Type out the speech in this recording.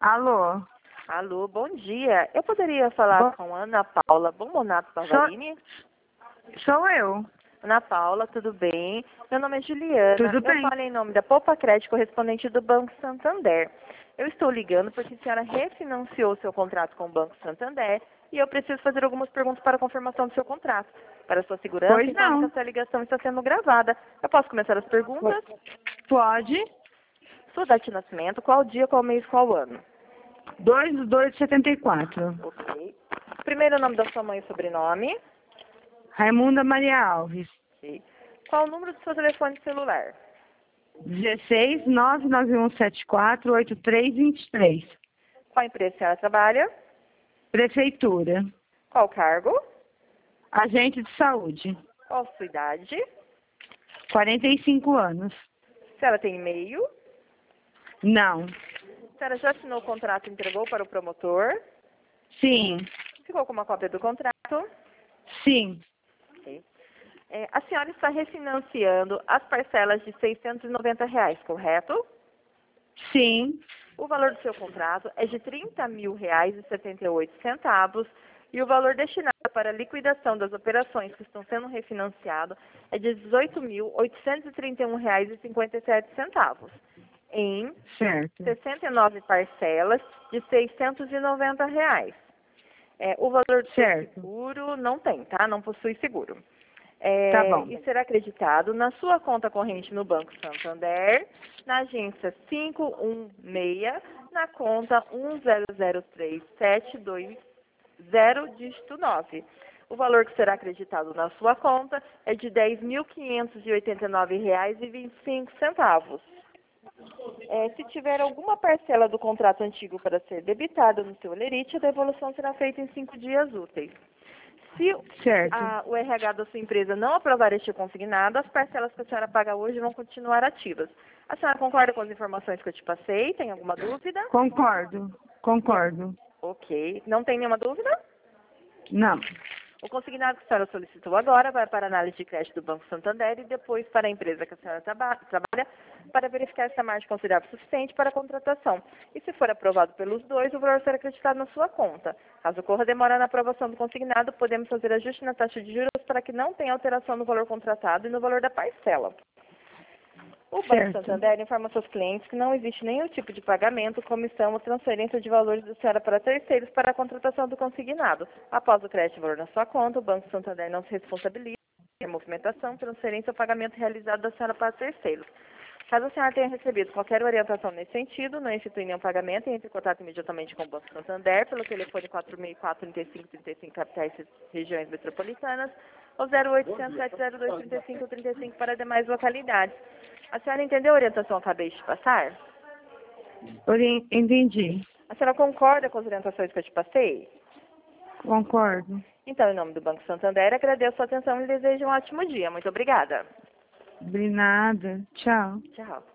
Alô? Alô, bom dia. Eu poderia falar com Ana Paula Bombonato Pavarini? Sou eu. Ana Paula, tudo bem? Meu nome é Juliana. Tudo bem. Eu falo em nome da Poupa Crédito, correspondente do Banco Santander. Eu estou ligando porque a senhora refinanciou seu contrato com o Banco Santander e eu preciso fazer algumas perguntas para a confirmação do seu contrato. Para sua segurança, Pois informo que não. essa ligação está sendo gravada. Eu posso começar as perguntas? Pode. Sua data de nascimento, qual dia, qual mês, qual ano? 2/2/74. Ok. Primeiro nome da sua mãe e sobrenome. Raimunda Maria Alves. Ok. Qual o número do seu telefone celular? 16 99174 8323. Qual empresa a senhora trabalha? Prefeitura. Qual cargo? Agente de saúde. Qual a sua idade? 45 anos. A senhora tem e-mail? Não. A senhora já assinou o contrato e entregou para o promotor? Sim. Ficou com uma cópia do contrato? Sim. Ok. A senhora está refinanciando as parcelas de R$ 690, correto? Sim. O valor do seu contrato é de R$ 30.000,78 e o valor destinado para a liquidação das operações que estão sendo refinanciadas é de R$ 18.831,57 em Certo. 69 parcelas de R$ 690. O valor do seu Certo. seguro não tem, tá? Não possui seguro. Tá bom. E será acreditado na sua conta corrente no Banco Santander, na agência 516, na conta 1003720, dígito 9. O valor que será acreditado na sua conta é de R$ 10.589,25. Se tiver alguma parcela do contrato antigo para ser debitada no seu holerite, a devolução será feita em 5 dias úteis. Se Certo. o RH da sua empresa não aprovar este consignado, as parcelas que a senhora paga hoje vão continuar ativas. A senhora concorda com as informações que eu te passei? Tem alguma dúvida? Concordo. Concordo. Ok. Não tem nenhuma dúvida? Não. O consignado que a senhora solicitou agora vai para a análise de crédito do Banco Santander e depois para a empresa que a senhora trabalha para verificar se a margem considerável suficiente para a contratação. E se for aprovado pelos dois, o valor será acreditado na sua conta. Caso ocorra demora na aprovação do consignado, podemos fazer ajuste na taxa de juros para que não tenha alteração no valor contratado e no valor da parcela. O Banco Santander informa seus clientes que não existe nenhum tipo de pagamento, comissão ou transferência de valores da senhora para terceiros para a contratação do consignado. Após o crédito de valor na sua conta, o Banco Santander não se responsabiliza pela movimentação, transferência ou pagamento realizado da senhora para terceiros. Caso a senhora tenha recebido qualquer orientação nesse sentido, não institui nenhum pagamento e entre em contato imediatamente com o Banco Santander pelo telefone 464-3535 capitais e regiões metropolitanas ou 0800 702 3535 para demais localidades. A senhora entendeu a orientação que eu acabei de te passar? Entendi. A senhora concorda com as orientações que eu te passei? Concordo. Então, em nome do Banco Santander, agradeço a sua atenção e desejo um ótimo dia. Muito obrigada. De nada. Tchau. Tchau.